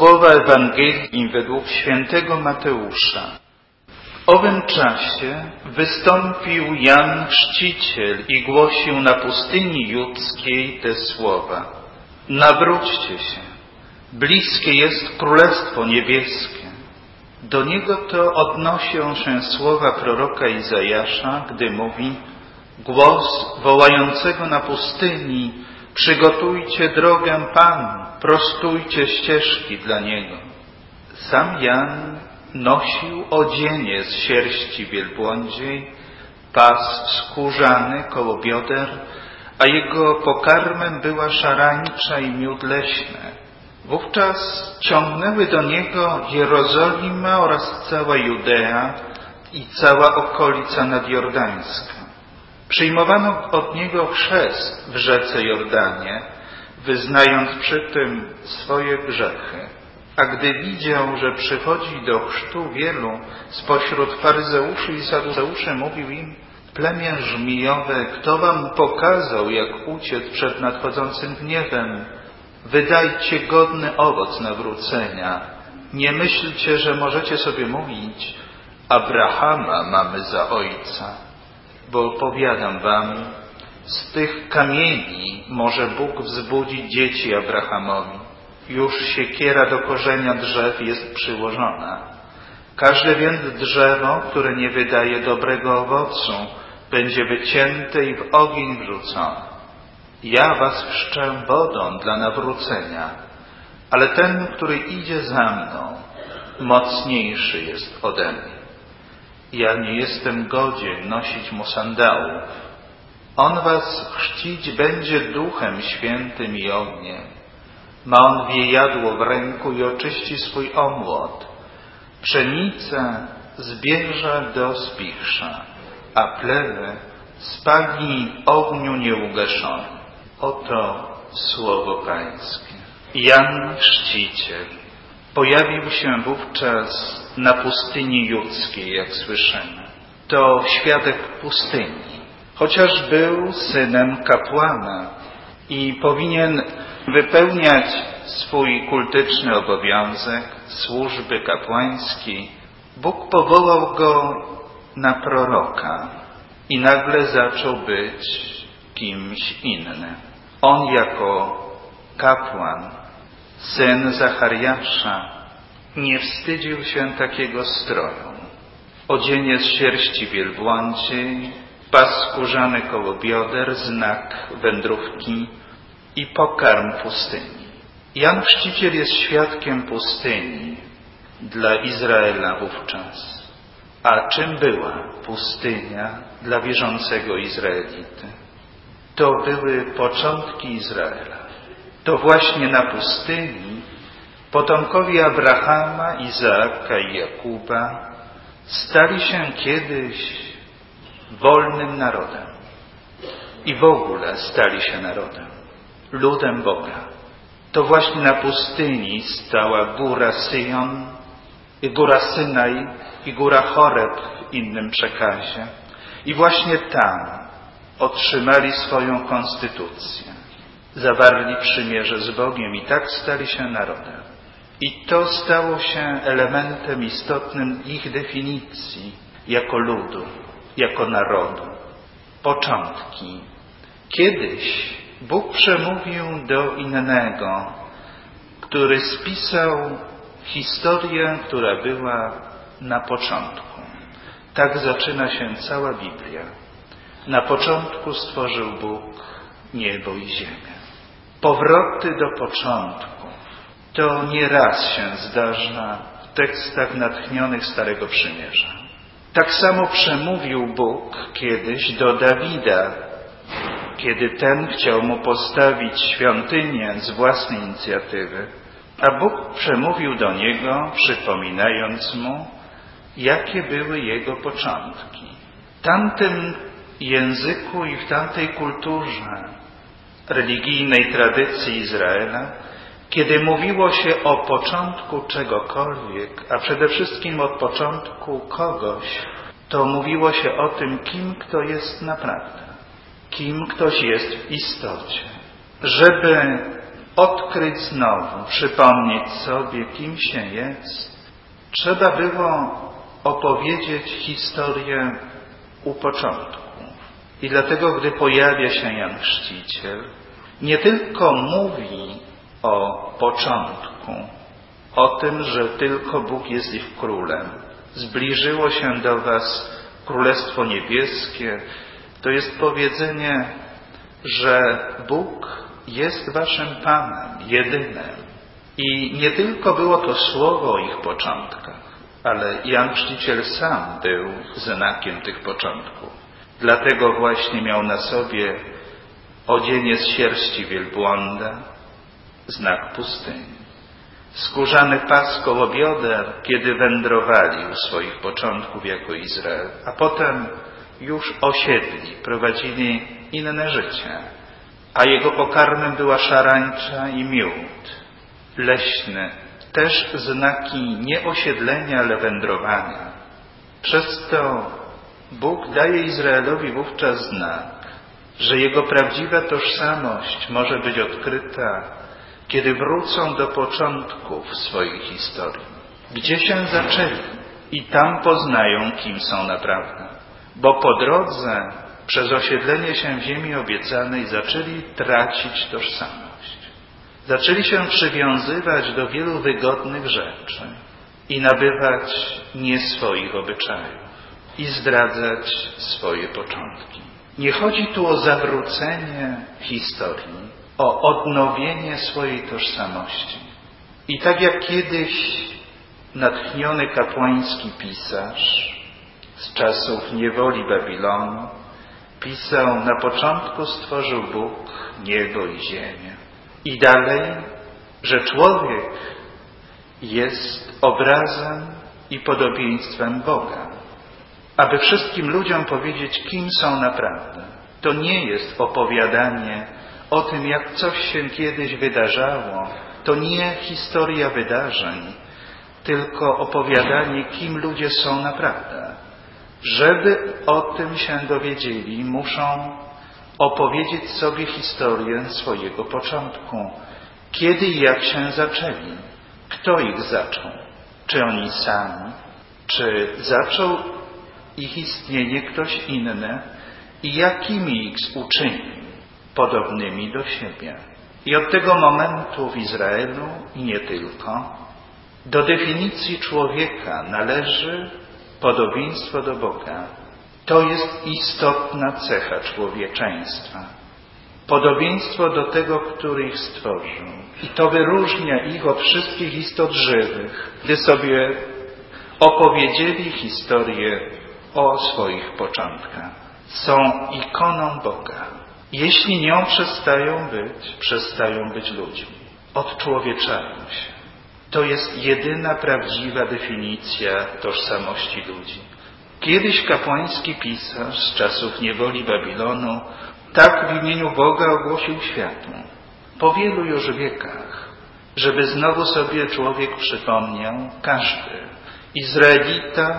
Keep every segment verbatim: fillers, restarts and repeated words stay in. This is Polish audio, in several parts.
Słowa Ewangelii według świętego Mateusza. W owym czasie wystąpił Jan Chrzciciel i głosił na pustyni judzkiej te słowa. Nawróćcie się, bliskie jest Królestwo Niebieskie. Do niego to odnosią się słowa proroka Izajasza, gdy mówi: głos wołającego na pustyni, przygotujcie drogę Panu, prostujcie ścieżki dla Niego. Sam Jan nosił odzienie z sierści wielbłądziej, pas skórzany koło bioder, a jego pokarmem była szarańcza i miód leśny. Wówczas ciągnęły do niego Jerozolima oraz cała Judea i cała okolica nadjordańska. Przyjmowano od niego chrzest w rzece Jordanie, wyznając przy tym swoje grzechy. A gdy widział, że przychodzi do chrztu wielu spośród faryzeuszy i saduceuszy, mówił im: plemię żmijowe, kto wam pokazał, jak uciec przed nadchodzącym gniewem? Wydajcie godny owoc nawrócenia. Nie myślcie, że możecie sobie mówić: Abrahama mamy za ojca. Bo powiadam wam, z tych kamieni może Bóg wzbudzić dzieci Abrahamowi. Już siekiera do korzenia drzew jest przyłożona. Każde więc drzewo, które nie wydaje dobrego owocu, będzie wycięte i w ogień wrzucone. Ja was chrzczę wodą dla nawrócenia, ale ten, który idzie za mną, mocniejszy jest ode mnie. Ja nie jestem godzien nosić mu sandałów. On was chrzcić będzie Duchem Świętym i ogniem. Ma on wiejadło w ręku i oczyści swój omłot. Pszenicę zbierze do spichrza, a plewy spali w ogniu nieugaszony. Oto słowo Pańskie. Jan Chrzciciel pojawił się wówczas na pustyni judzkiej, jak słyszymy. To świadek pustyni, chociaż był synem kapłana i powinien wypełniać swój kultyczny obowiązek służby kapłańskiej. Bóg powołał go na proroka i nagle zaczął być kimś innym. On jako kapłan, syn Zachariasza, nie wstydził się takiego stroju. Odzienie z sierści wielbłądziej, pas skórzany koło bioder, znak wędrówki i pokarm pustyni. Jan Chrzciciel jest świadkiem pustyni dla Izraela wówczas. A czym była pustynia dla wierzącego Izraelity? To były początki Izraela. To właśnie na pustyni potomkowie Abrahama, Izaaka i Jakuba stali się kiedyś wolnym narodem. I w ogóle stali się narodem, ludem Boga. To właśnie na pustyni stała góra Syjon, i góra Synaj i góra Choreb w innym przekazie. I właśnie tam otrzymali swoją konstytucję. Zawarli przymierze z Bogiem i tak stali się narodem. I to stało się elementem istotnym ich definicji jako ludu, jako narodu. Początki. Kiedyś Bóg przemówił do innego, który spisał historię, która była na początku. Tak zaczyna się cała Biblia. Na początku stworzył Bóg niebo i ziemię. Powroty do początku to nieraz się zdarza w tekstach natchnionych Starego Przymierza. Tak samo przemówił Bóg kiedyś do Dawida, kiedy ten chciał mu postawić świątynię z własnej inicjatywy, a Bóg przemówił do niego, przypominając mu, jakie były jego początki. W tamtym języku i w tamtej kulturze religijnej tradycji Izraela, kiedy mówiło się o początku czegokolwiek, a przede wszystkim o początku kogoś, to mówiło się o tym, kim kto jest naprawdę, kim ktoś jest w istocie. Żeby odkryć znowu, przypomnieć sobie, kim się jest, trzeba było opowiedzieć historię u początku. I dlatego, gdy pojawia się Jan Chrzciciel, nie tylko mówi o początku, o tym, że tylko Bóg jest ich królem. Zbliżyło się do was Królestwo Niebieskie. To jest powiedzenie, że Bóg jest waszym Panem, jedynym. I nie tylko było to słowo o ich początkach, ale Jan Chrzciciel sam był znakiem tych początków. Dlatego właśnie miał na sobie odzienie z sierści wielbłąda, znak pustyni. Skórzany pas koło bioder, kiedy wędrowali u swoich początków jako Izrael, a potem już osiedli, prowadzili inne życie, a jego pokarmem była szarańcza i miód leśny, też znaki nie osiedlenia, ale wędrowania. Przez to Bóg daje Izraelowi wówczas znak, że jego prawdziwa tożsamość może być odkryta, kiedy wrócą do początków swojej historii, gdzie się zaczęli i tam poznają, kim są naprawdę. Bo po drodze, przez osiedlenie się w ziemi obiecanej, zaczęli tracić tożsamość. Zaczęli się przywiązywać do wielu wygodnych rzeczy i nabywać nie swoich obyczajów i zdradzać swoje początki. Nie chodzi tu o zawrócenie historii, o odnowienie swojej tożsamości. I tak jak kiedyś natchniony kapłański pisarz z czasów niewoli Babilonu pisał: na początku stworzył Bóg niebo i ziemię. I dalej, że człowiek jest obrazem i podobieństwem Boga. Aby wszystkim ludziom powiedzieć, kim są naprawdę. To nie jest opowiadanie o tym, jak coś się kiedyś wydarzało. To nie historia wydarzeń, tylko opowiadanie, kim ludzie są naprawdę. Żeby o tym się dowiedzieli, muszą opowiedzieć sobie historię swojego początku. Kiedy i jak się zaczęli? Kto ich zaczął? Czy oni sami? Czy zaczął ich istnienie ktoś inny? I jakimi ich uczynił podobnymi do siebie? I od tego momentu w Izraelu, i nie tylko, do definicji człowieka należy podobieństwo do Boga. To jest istotna cecha człowieczeństwa. Podobieństwo do tego, który ich stworzył. I to wyróżnia ich od wszystkich istot żywych, gdy sobie opowiedzieli historię o swoich początkach. Są ikoną Boga. Jeśli nią przestają być, przestają być ludźmi. Odczłowieczają się. To jest jedyna prawdziwa definicja tożsamości ludzi. Kiedyś kapłański pisarz z czasów niewoli Babilonu tak w imieniu Boga ogłosił światu, po wielu już wiekach, żeby znowu sobie człowiek przypomniał, każdy, Izraelita,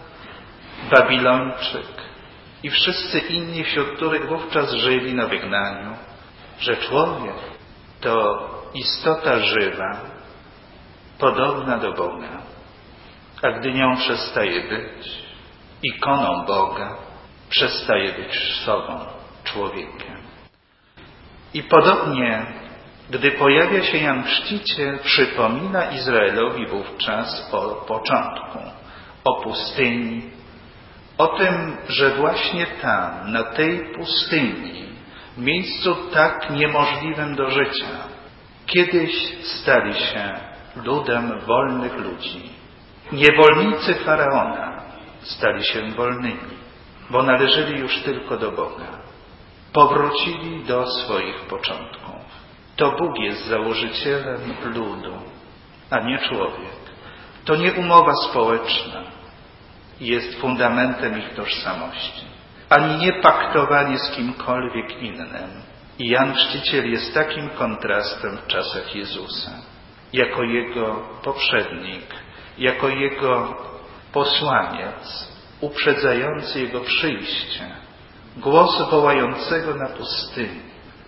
Babilończyk i wszyscy inni, wśród których wówczas żyli na wygnaniu, że człowiek to istota żywa, podobna do Boga, a gdy nią przestaje być, ikoną Boga, przestaje być sobą, człowiekiem. I podobnie, gdy pojawia się Jan Chrzciciel, przypomina Izraelowi wówczas o początku, o pustyni, o tym, że właśnie tam, na tej pustyni, w miejscu tak niemożliwym do życia, kiedyś stali się ludem wolnych ludzi. Niewolnicy Faraona stali się wolnymi, bo należeli już tylko do Boga. Powrócili do swoich początków. To Bóg jest założycielem ludu, a nie człowiek. To nie umowa społeczna jest fundamentem ich tożsamości, ani nie paktowanie z kimkolwiek innym. I Jan Chrzciciel jest takim kontrastem w czasach Jezusa, jako Jego poprzednik, jako Jego posłaniec, uprzedzający Jego przyjście, głos wołającego na pustyni,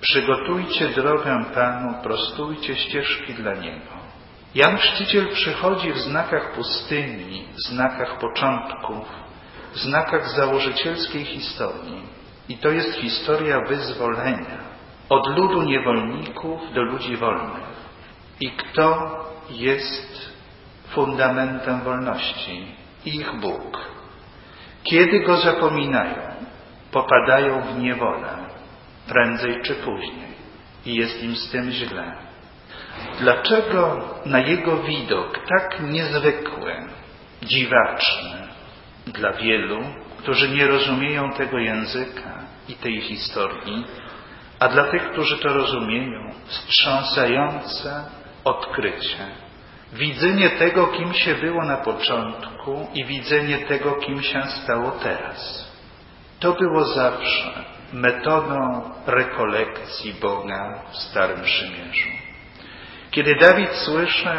przygotujcie drogę Panu, prostujcie ścieżki dla Niego. Jan Chrzciciel przychodzi w znakach pustyni, w znakach początków, w znakach założycielskiej historii. I to jest historia wyzwolenia. Od ludu niewolników do ludzi wolnych. I kto jest fundamentem wolności? Ich Bóg. Kiedy Go zapominają, popadają w niewolę, prędzej czy później. I jest im z tym źle. Dlaczego na Jego widok tak niezwykły, dziwaczny dla wielu, którzy nie rozumieją tego języka i tej historii, a dla tych, którzy to rozumieją, wstrząsające odkrycie. Widzenie tego, kim się było na początku i widzenie tego, kim się stało teraz. To było zawsze metodą rekolekcji Boga w Starym Przymierzu. Kiedy Dawid słyszy: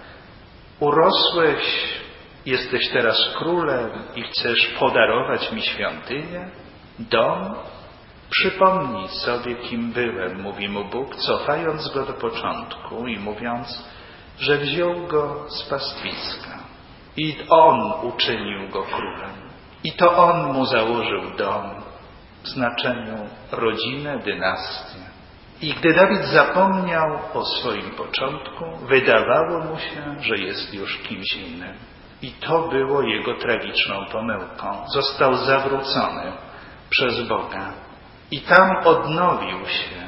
urosłeś, jesteś teraz królem i chcesz podarować mi świątynię, dom, przypomnij sobie, kim byłem, mówi mu Bóg, cofając go do początku i mówiąc, że wziął go z pastwiska. I On uczynił go królem. I to On mu założył dom w znaczeniu rodzinę, dynastię. I gdy Dawid zapomniał o swoim początku, wydawało mu się, że jest już kimś innym. I to było jego tragiczną pomyłką. Został zawrócony przez Boga. I tam odnowił się,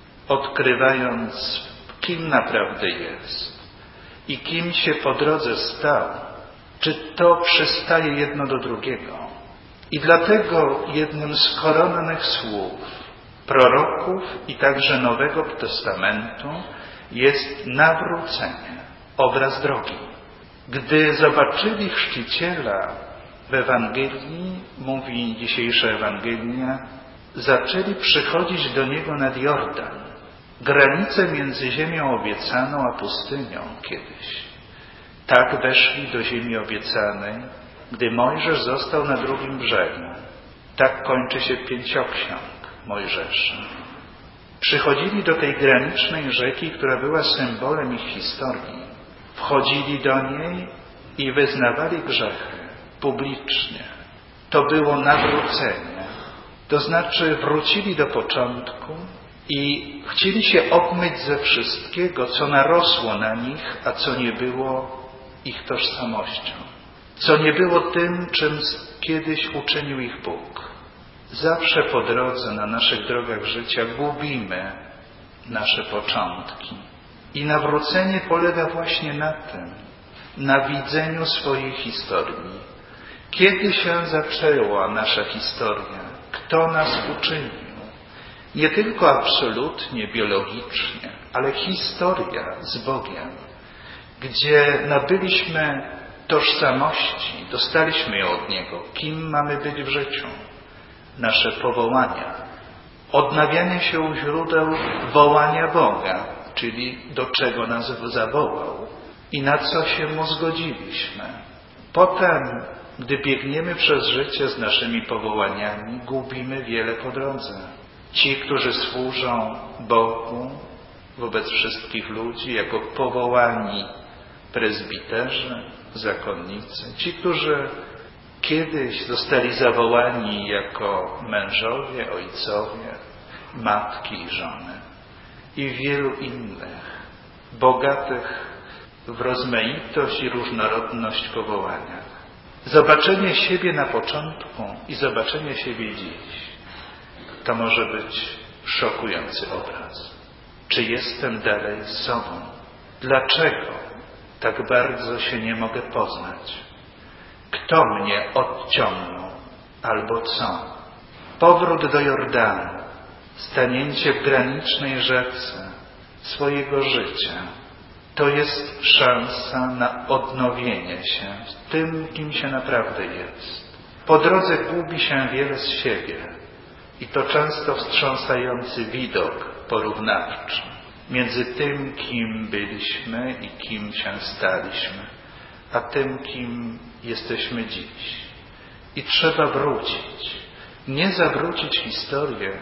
odkrywając, kim naprawdę jest i kim się po drodze stał. Czy to przystaje jedno do drugiego? I dlatego jednym z koronnych słów proroków i także Nowego Testamentu jest nawrócenie, obraz drogi. Gdy zobaczyli chrzciciela w Ewangelii, mówi dzisiejsza Ewangelia, zaczęli przychodzić do Niego nad Jordan, granicę między ziemią obiecaną a pustynią kiedyś. Tak weszli do ziemi obiecanej, gdy Mojżesz został na drugim brzegu. Tak kończy się pięcioksiąg Mojżesza. Przychodzili do tej granicznej rzeki, która była symbolem ich historii. Wchodzili do niej i wyznawali grzechy publicznie. To było nawrócenie. To znaczy wrócili do początku i chcieli się obmyć ze wszystkiego, co narosło na nich, a co nie było ich tożsamością. Co nie było tym, czym kiedyś uczynił ich Bóg. Zawsze po drodze, na naszych drogach życia gubimy nasze początki. I nawrócenie polega właśnie na tym, na widzeniu swojej historii. Kiedy się zaczęła nasza historia? Kto nas uczynił? Nie tylko absolutnie, biologicznie, ale historia z Bogiem, gdzie nabyliśmy tożsamości, dostaliśmy ją od Niego. Kim mamy być w życiu? Nasze powołania. Odnawianie się u źródeł wołania Boga, czyli do czego nas zawołał i na co się Mu zgodziliśmy. Potem, gdy biegniemy przez życie z naszymi powołaniami, gubimy wiele po drodze. Ci, którzy służą Bogu wobec wszystkich ludzi, jako powołani prezbiterzy, zakonnicy, ci, którzy kiedyś zostali zawołani jako mężowie, ojcowie, matki i żony i wielu innych, bogatych w rozmaitość i różnorodność powołania. Zobaczenie siebie na początku i zobaczenie siebie dziś to może być szokujący obraz. Czy jestem dalej sobą? Dlaczego tak bardzo się nie mogę poznać? Kto mnie odciągnął albo co? Powrót do Jordanu, stanięcie w granicznej rzece swojego życia, to jest szansa na odnowienie się z tym, kim się naprawdę jest. Po drodze gubi się wiele z siebie i to często wstrząsający widok porównawczy między tym, kim byliśmy i kim się staliśmy, a tym, kim jesteśmy dziś. I trzeba wrócić. Nie zawrócić historię,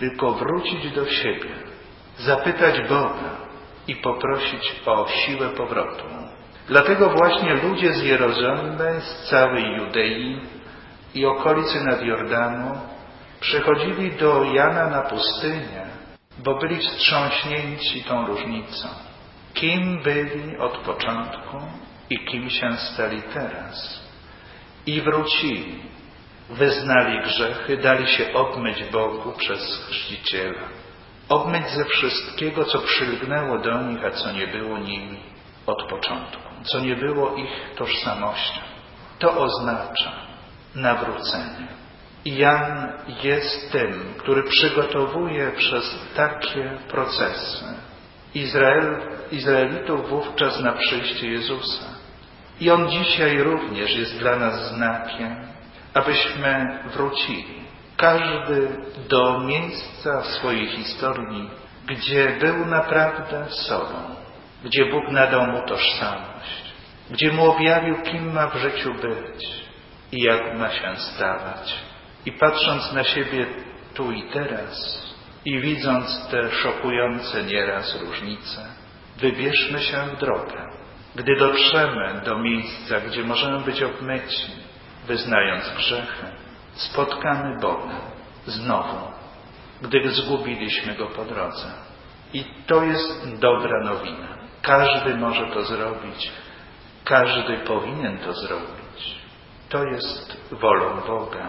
tylko wrócić do siebie, zapytać Boga i poprosić o siłę powrotu. Dlatego właśnie ludzie z Jerozolimy, z całej Judei i okolicy nad Jordanu przychodzili do Jana na pustynię, bo byli wstrząśnięci tą różnicą. Kim byli od początku i kim się stali teraz. I wrócili, wyznali grzechy, dali się obmyć Bogu przez Chrzciciela. Obmyć ze wszystkiego, co przylgnęło do nich, a co nie było nimi od początku, co nie było ich tożsamością. To oznacza nawrócenie. I Jan jest tym, który przygotowuje przez takie procesy Izrael, Izraelitów wówczas na przyjście Jezusa. I On dzisiaj również jest dla nas znakiem, abyśmy wrócili. Każdy do miejsca w swojej historii, gdzie był naprawdę sobą, gdzie Bóg nadał mu tożsamość, gdzie mu objawił, kim ma w życiu być i jak ma się stawać. I patrząc na siebie tu i teraz i widząc te szokujące nieraz różnice, wybierzmy się w drogę. Gdy dotrzemy do miejsca, gdzie możemy być obmyci, wyznając grzechy, spotkamy Boga znowu, gdy zgubiliśmy Go po drodze. I to jest dobra nowina. Każdy może to zrobić. Każdy powinien to zrobić. To jest wolą Boga,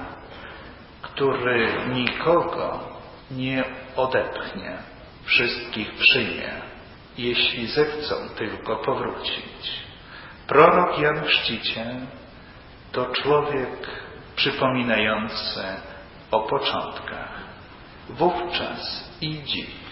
który nikogo nie odepchnie, wszystkich przyjmie, jeśli zechcą tylko powrócić. Prorok Jan Chrzciciel to człowiek przypominający o początkach, wówczas i dziś.